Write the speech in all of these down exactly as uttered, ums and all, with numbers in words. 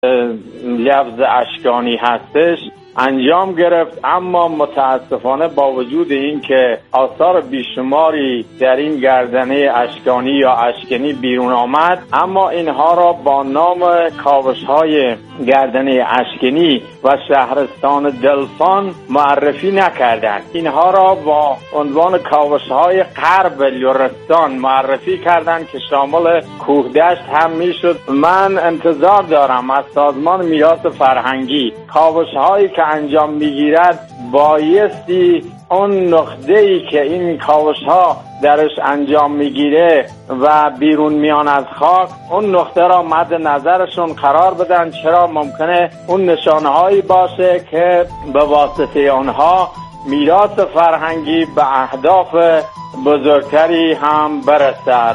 لفظ اشکانی هستش انجام گرفت، اما متاسفانه با وجود این که آثار بیشماری در این گردنه اشکانی یا اشکنی بیرون آمد، اما اینها را با نام کاوش‌های گردنه اشکنی و شهرستان دلفان معرفی نکردند. اینها را با عنوان کاوش‌های غرب لرستان معرفی کردند که شامل کوهدشت هم میشد. من انتظار دارم از سازمان میراث فرهنگی کاوش‌هایی که انجام میگیرد بایستی اون نقطه‌ای که این کاوش‌ها درش انجام میگیره و بیرون میان از خاک، اون نقطه را مد نظرشون قرار بدن، چرا ممکنه اون نشانه‌هایی باشه که به واسطه آنها میراث فرهنگی به اهداف بزرگتری هم برسد.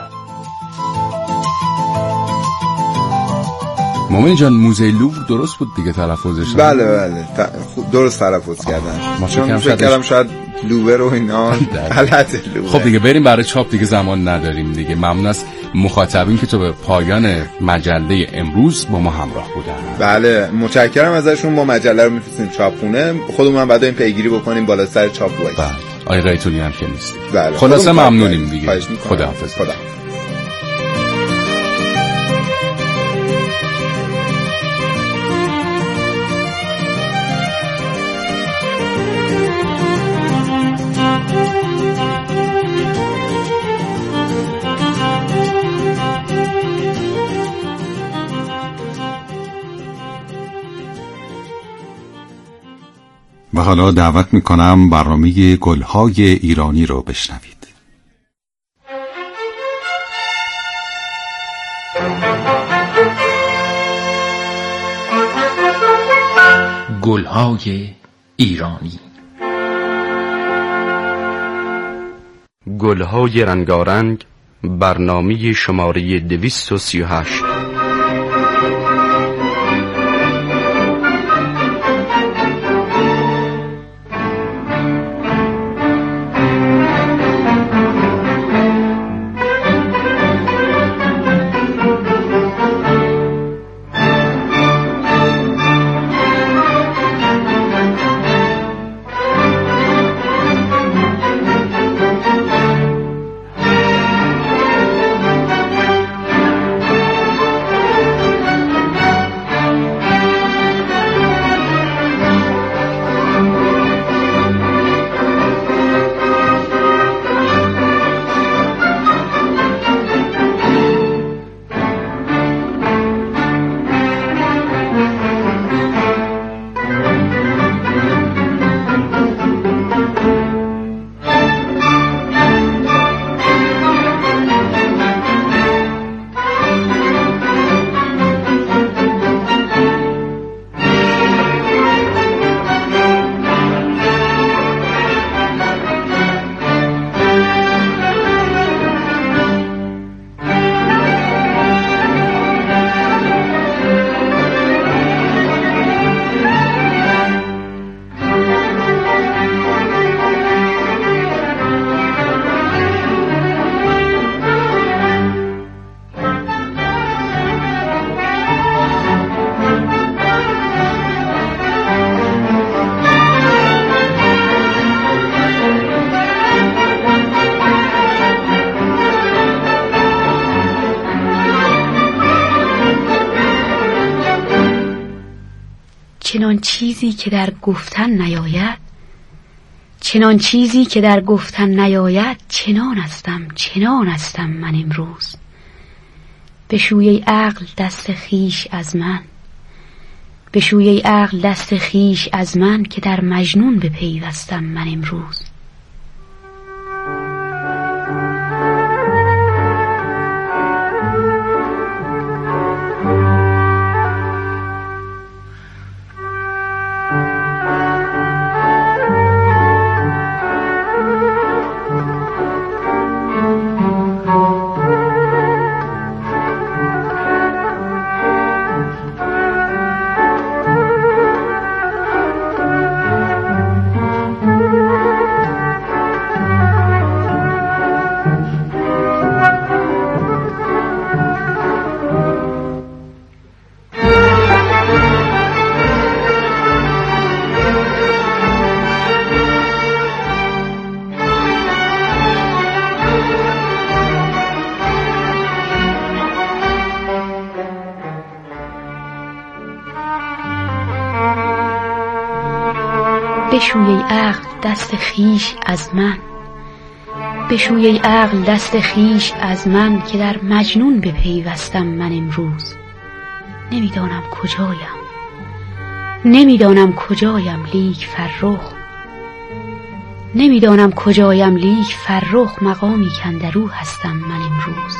مومن جان موزه لوور درست بود دیگه تلفظش؟ بله بله ت... درست تلفظ کردن. ما فکر کردم شاید لوور و اینا غلطه. خب دیگه بریم برای چاپ دیگه، زمان نداریم دیگه. ممنون از مخاطبین که تو به پایان مجله امروز با ما همراه بودن. بله متشکرم ازشون. با مجله رو میفرستیم چاپخونه، خودمون بعدا این پیگیری بکنیم بالا سر چاپ وایس. بله آقای قیتونی هم که نیست. بله خلاصه ممنونیم دیگه. خداحافظ. خدا. و حالا دعوت میکنم برنامه گلهای ایرانی رو بشنوید. گلهای ایرانی. گلهای رنگارنگ، برنامه شماره دویست و سی و هشت. چنان چیزی که در گفتن نیاید، چنان چیزی که در گفتن نیاید، چنان هستم چنان هستم من امروز. بشوی عقل دست خیش از من، بشوی عقل دست خیش از من، که در مجنون بپیوستم من امروز. بشوی ای عقل دست خیش از من، بشوی ای عقل دست خیش از من، که در مجنون بپیوستم من امروز. نمیدانم کجایم، نمیدانم کجایم لیک فرخ، نمیدانم کجایم لیک فرخ، مقامی کاندرو هستم من امروز.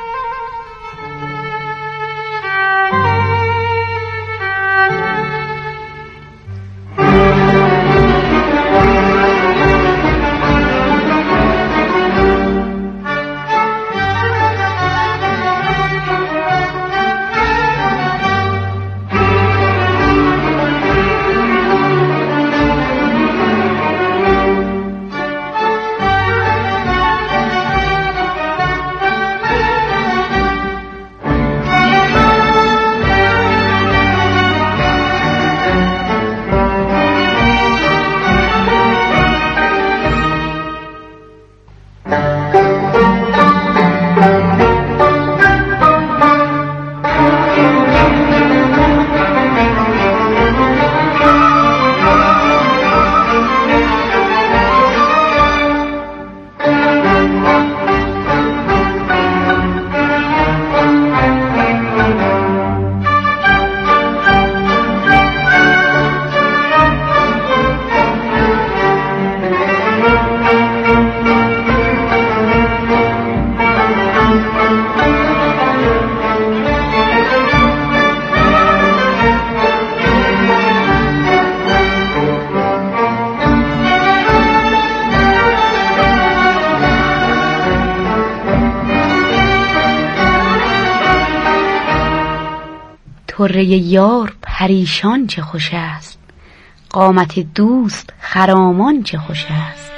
طره یار پریشان چه خوش است، قامت دوست خرامان چه خوش است.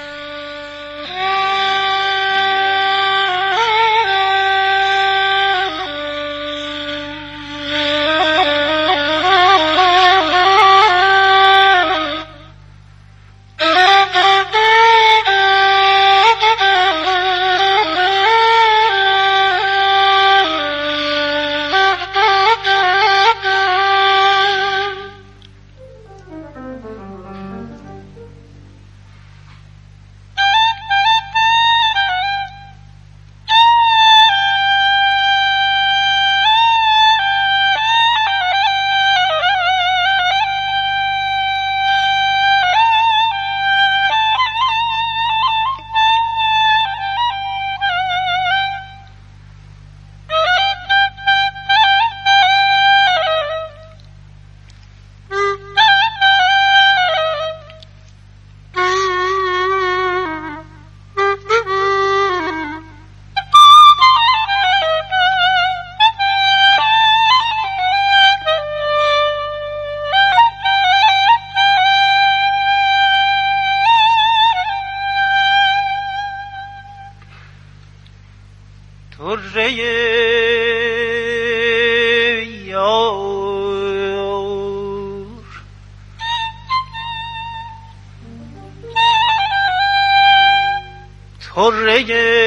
طره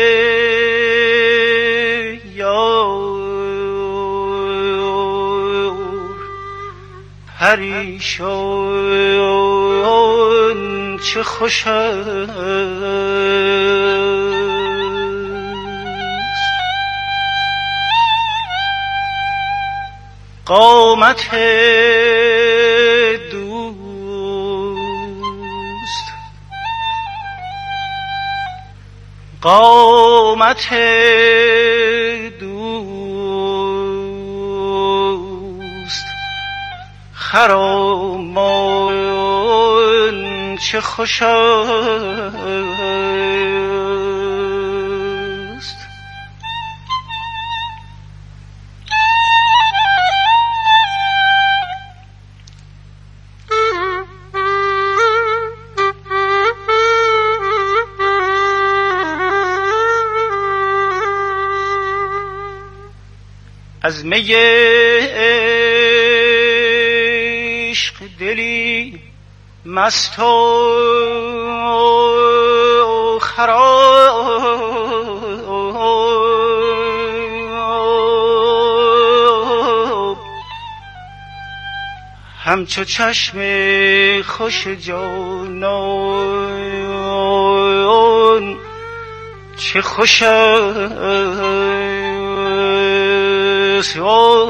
یار پریشان چه خوش است، قامت قامت دوست خرامان چه خوش است. از می عشق دلی مست و خراب همچو چشم خوش جانان چه خوش است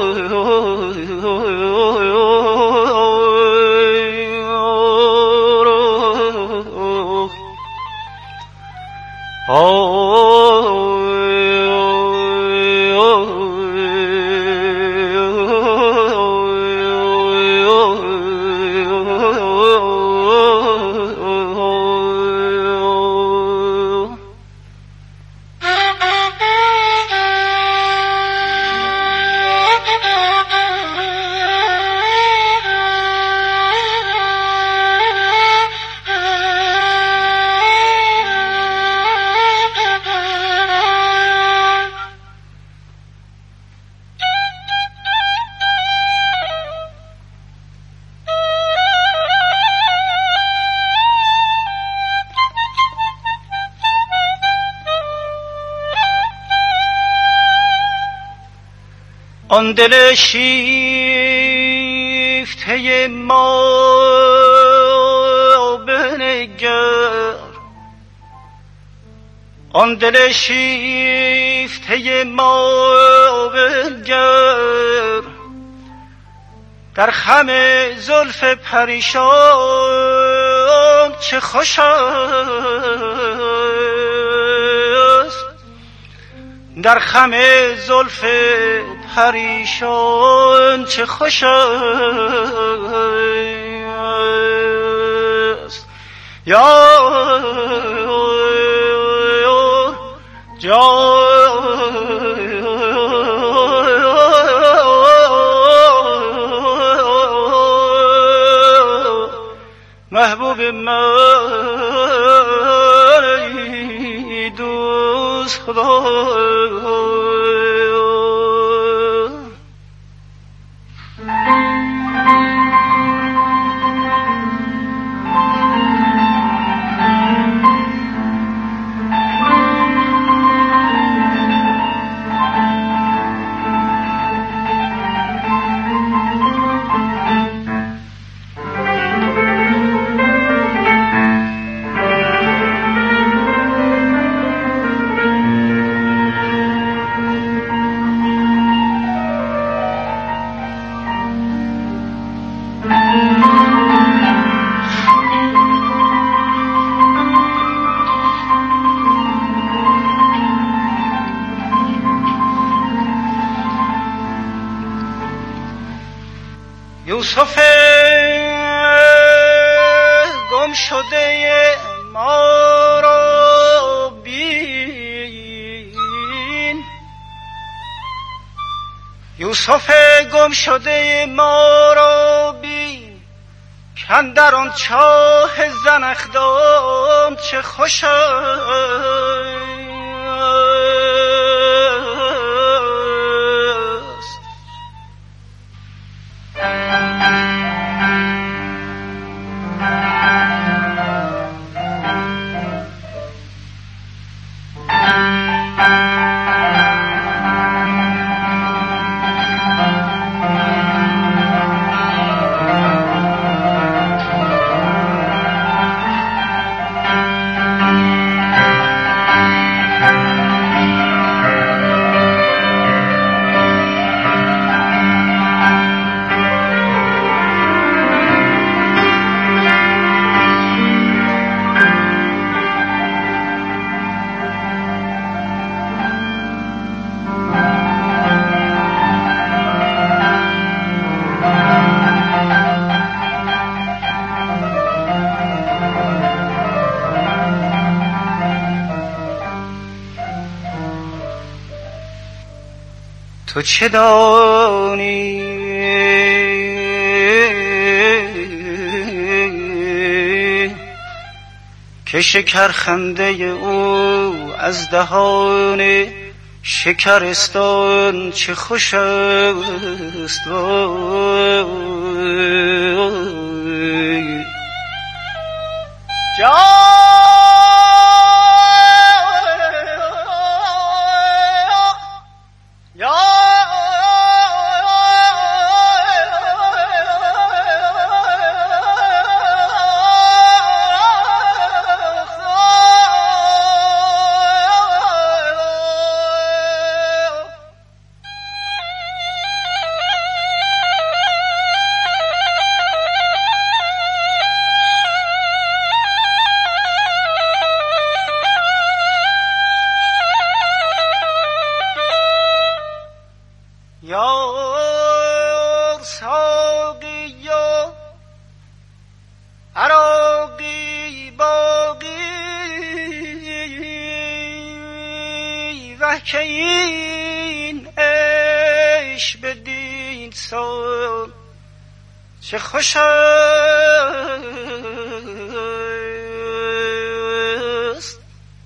آن دل شیفته ما بنگر، آن دل شیفته ما بنگر، در خم زلف پریشان چه خوش است، در خم زلف پریشان چه خوش است. یا محبوب من دوست خدا، یوسف گم شده ما را بین، یوسف گم شده ما را بین، کاندر آن چاه زنخدان چه خوش است. تو چه دانی که شکر خنده او از دهان شکرستان چه خوش است. جان یا که این عیش بدین سان چه خوش است،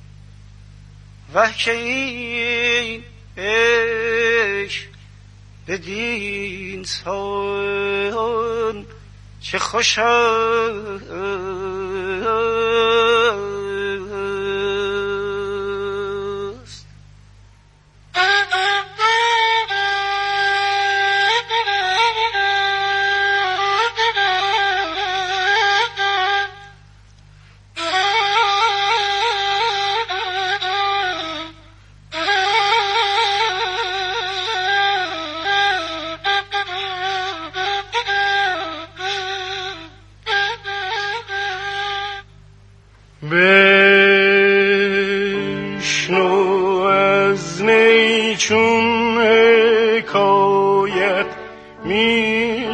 وه که این عیش بدین سان چه خوش است. بشنو از نی چون حکایت می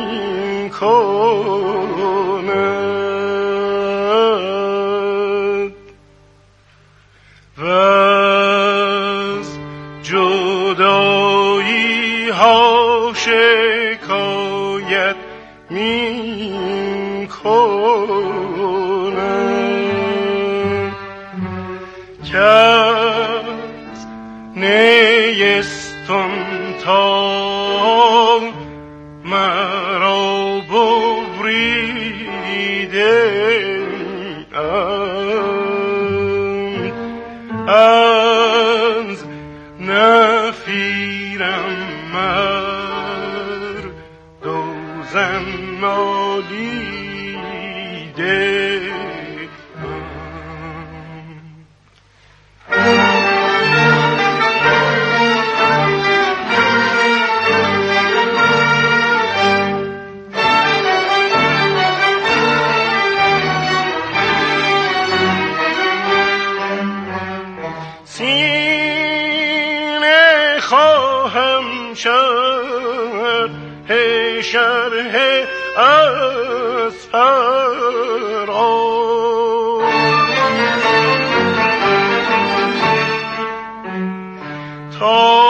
کند و از جدایی ها شکایت می کند که از نیستان تا مرا ببریده اند، از نفیرم مردوزن نالیده. سینه خواهم شرح شرح اسرار تا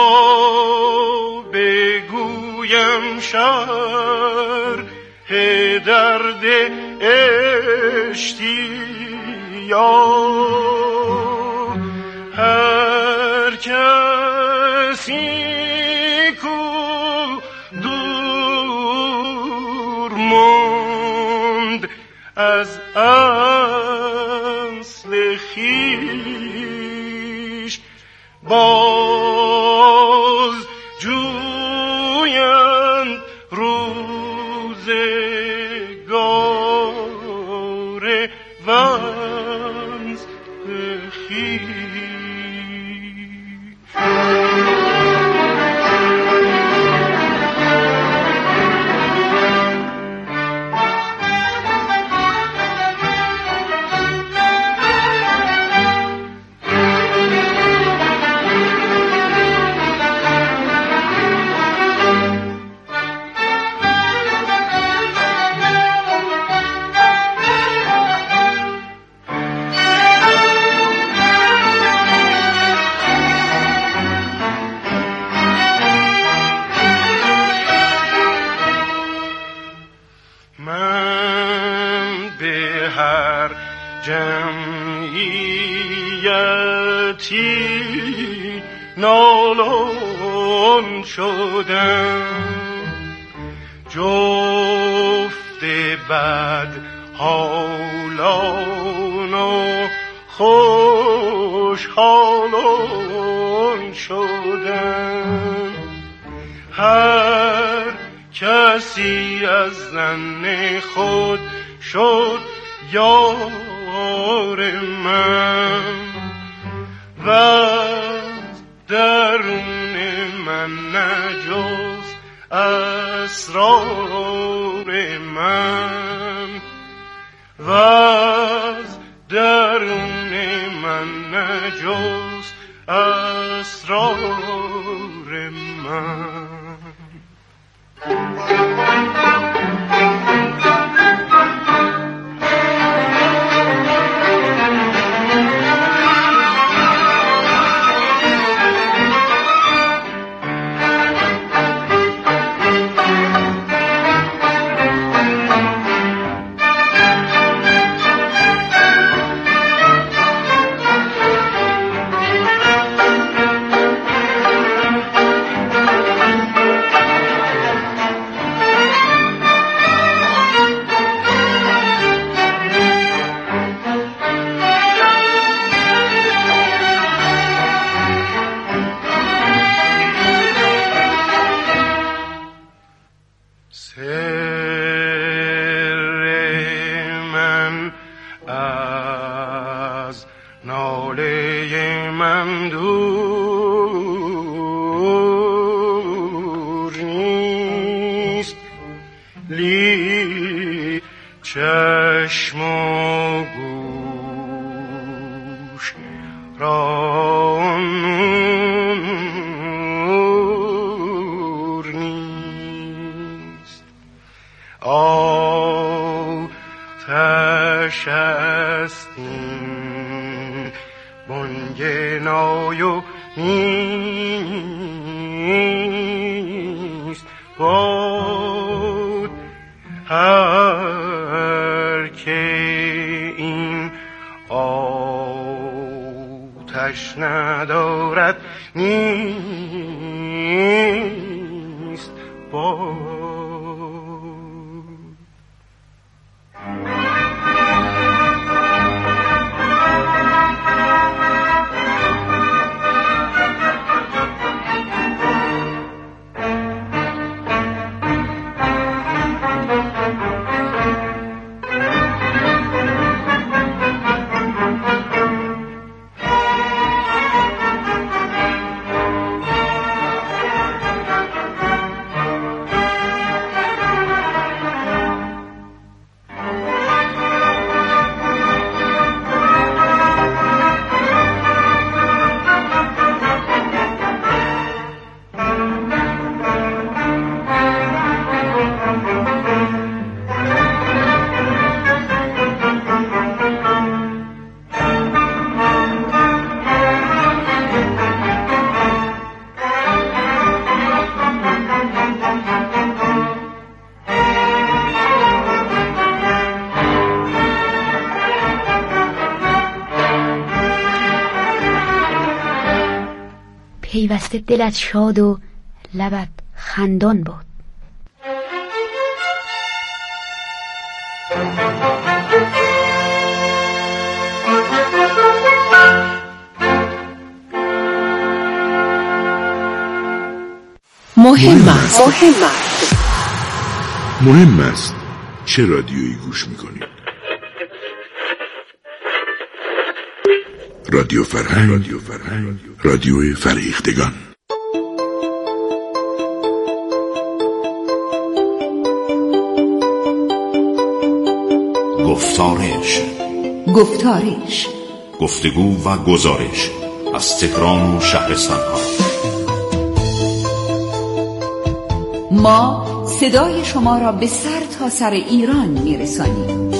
بگویم شرح درد اشتیاق هر کسی کو دور ماند از اصل خویش باز جویند روزگار وصل خویش. من به هر جمعیتی نالان شدم، جفت بد حالان و خوشحالان شدم. هر کسی از زن خود شد یار من و از درون من نجز اسرار من و از درون من نجز اسرار من. چشم و گوش را نور نیست. آتش است این بانگ نای و نیست باد هر که این آتش ندارد نیست باد. پیوسته دلت شاد و لبت خندان باد. مهم است. مهم است. مهم است چه رادیویی گوش میکنید؟ رادیو فرهنگ، رادیو فرهنگ، رادیو فرهیختگان. گفتارش، گفتارش، گفتگو و گزارش از تهران و شهرستان ها. ما صدای شما را به سر تا سر ایران میرسانیم.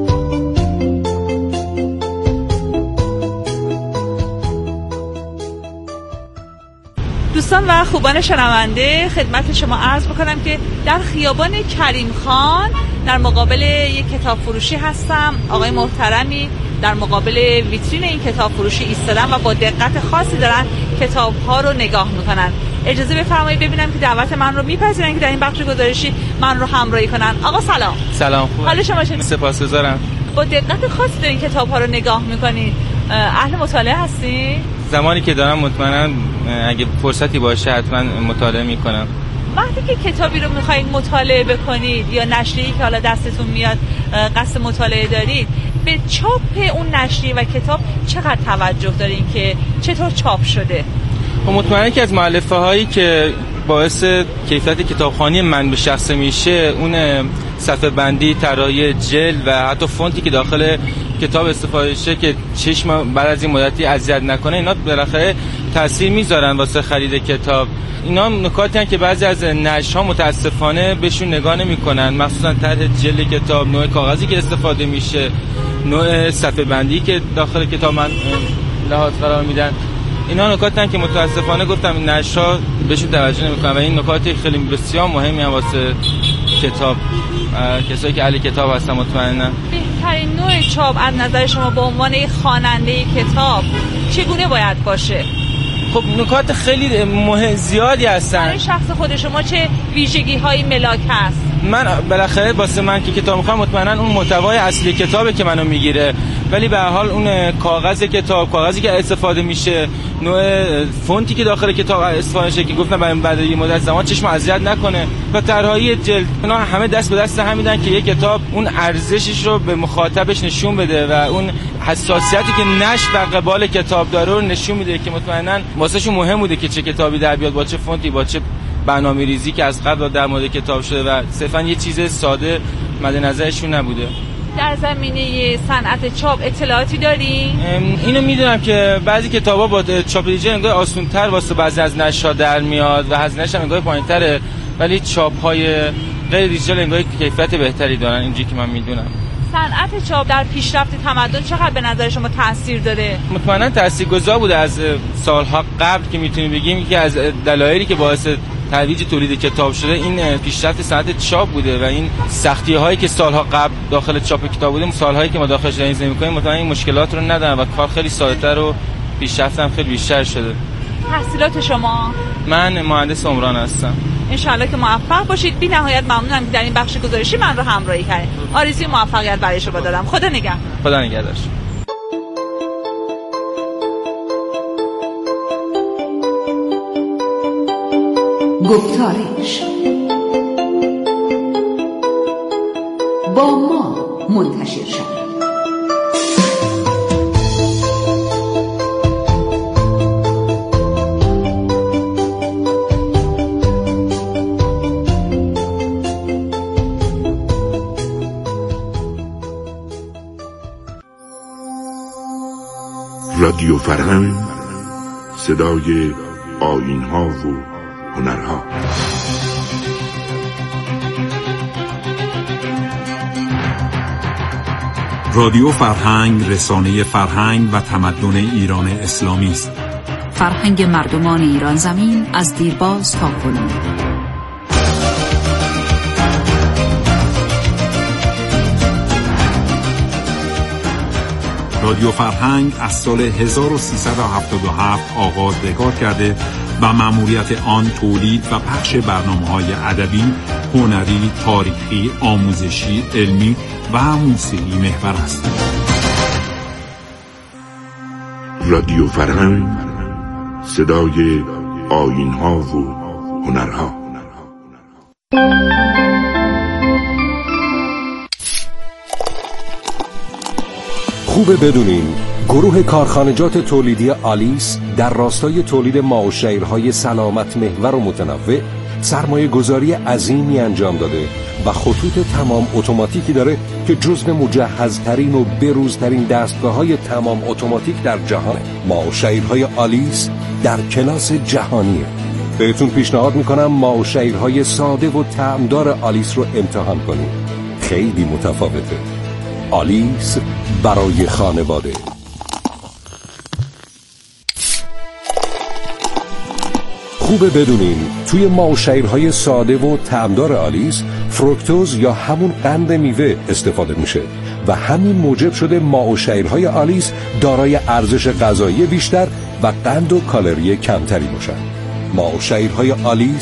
دوستان و خوبان شنونده، خدمت شما عرض بکنم که در خیابان کریم خان در مقابل یک کتاب فروشی هستم. آقای محترمی در مقابل ویترین این کتاب فروشی ایستادن و با دقت خاصی دارن کتاب ها رو نگاه میکنن. اجازه بفرمایید ببینم که دعوت من رو میپذیرن که در این بخش گزارشی من رو همراهی کنن. آقا سلام. سلام، خوبه؟ حال شما چطوره؟ سپاسگزارم. با دقت خاصی دارین کتاب ها رو نگاه میکنین. اهل مطالعه هستی؟ زمانی که دارم مطمئنا اگه فرصتی باشه حتما مطالعه میکنم. وقتی که کتابی رو میخواید مطالعه بکنید یا نشریه‌ای که حالا دستتون میاد قصد مطالعه دارید، به چاپ اون نشریه و کتاب چقدر توجه دارین که چطور چاپ شده؟ مطمئنا که از مؤلفه هایی که باعث کیفیت کتابخوانی من به شخصه میشه اون صفحه بندی، طراحی جلد و حتی فونتی که داخل کتاب استفاده شه که چشم بعد از این مدتی اذیت نکنه، اینا بالاخره تاثیر میذارن واسه خرید کتاب. اینا نکاتی هستن که بعضی از نشرها متاسفانه بهشون نگاه نمیکنن، مخصوصا طرح جلد کتاب، نوع کاغذی که استفاده میشه، نوع صفحه بندی که داخل کتاب من لحاظ قرار میدن. اینا نکاتی هستن که متاسفانه گفتم نشرها بهشون توجه نمیکنن و این نکاتی خیلی بسیار مهمی هم واسه کتاب، کسایی که اهل کتاب هستن مطمئنا. بهترین نوع چاپ از نظر شما به عنوان خواننده کتاب چگونه باید باشه؟ خب نکات خیلی مهم زیادی هستن. برای شخص خود شما چه ویژگی هایی ملاک هست؟ من بالاخره واسه من که کتاب میخوام مطمئنا اون محتوای اصلی کتابه که منو میگیره، ولی به هر حال اون کاغذ کتاب، کاغذی که استفاده میشه، نوع فونتی که داخل کتاب استفاده میشه که گفتم برای بعد یه مدت زمان چشم اذیت نکنه و طراحی جلد، اینا همه دست به دست هم میدن که یک کتاب اون ارزشش رو به مخاطبش نشون بده و اون حساسیتی که نشر در قبال کتاب داره رو نشون میده که مطمئنا واسهشون مهم بوده که چه کتابی در بیاد، با چه فونتی، با چه برنامه‌ریزی که از قبل در مورد کتاب شده و صرفا یه چیز ساده مد نظرشون نبوده. در زمینه صنعت چاپ اطلاعاتی داری؟ اینو میدونم که بعضی کتابا با چاپ دیجیتال انگار آسان‌تر واسه بعضی از نشرها در میاد و هزینه‌اش هم انگار پایین‌تره، ولی چاپ‌های غیر دیجیتال انگار کیفیت بهتری دارن اینجوری که من میدونم. صنعت چاپ در پیشرفت تمدن چقدر به نظر شما تاثیر داره؟ مطمئنا تاثیرگذار بوده از سالها قبل که میتونیم بگیم که از دلایلی که باعث ترویج تولید کتاب شده این پیشرفت صنعت چاپ بوده و این سختی‌هایی که سالها قبل داخل چاپ کتاب بوده سالهایی که ما داخلش زندگی می‌کنیم مطمئنا این مشکلات رو ندارن و کار خیلی ساده‌تر و پیشرفت هم خیلی بیشتر شده. تحصیلات شما؟ من مهندس عمران هستم. انشالله که موفق باشید. بی نهایت ممنونم که در این بخش گزارشی من رو همراهی کردید. آرزوی موفقیت برای شما دارم. خدا نگهدار. خدا نگهدار. گفتارش با ما منتشر شد. رادیو فرهنگ، صدای آیین‌ها و هنرها. رادیو فرهنگ رسانه فرهنگ و تمدن ایران اسلامی است. فرهنگ مردمان ایران زمین از دیرباز تا کنون. رادیو فرهنگ از سال هزار و سیصد و هفتاد و هفت آغاز به کار کرده و مأموریت آن تولید و پخش برنامه‌های ادبی، هنری، تاریخی، آموزشی، علمی و موسیقی محور است. رادیو فرهنگ، صدای آیین‌ها و هنرها. خوبه بدونین گروه کارخانجات تولیدی آلیس در راستای تولید ماه‌وشیرهای سلامت محور و متنوع سرمایه گذاری عظیمی انجام داده و خطوط تمام اتوماتیکی داره که جزو مجهزترین و بروزترین دستگاه‌های تمام اتوماتیک در جهانه. ماه‌وشیرهای آلیس در کلاس جهانیه. بهتون پیشنهاد میکنم ماه‌وشیرهای ساده و طعمدار آلیس رو امتحان کنید. خیلی متفاوته. آلیس برای خانواده. خوبه بدونین توی ماه‌وشیرهای ساده و طعمدار آلیس فروکتوز یا همون قند میوه استفاده میشه و همین موجب شده ماه‌وشیرهای آلیس دارای ارزش غذایی بیشتر و قند و کالری کمتری باشن. ماه‌وشیرهای آلیس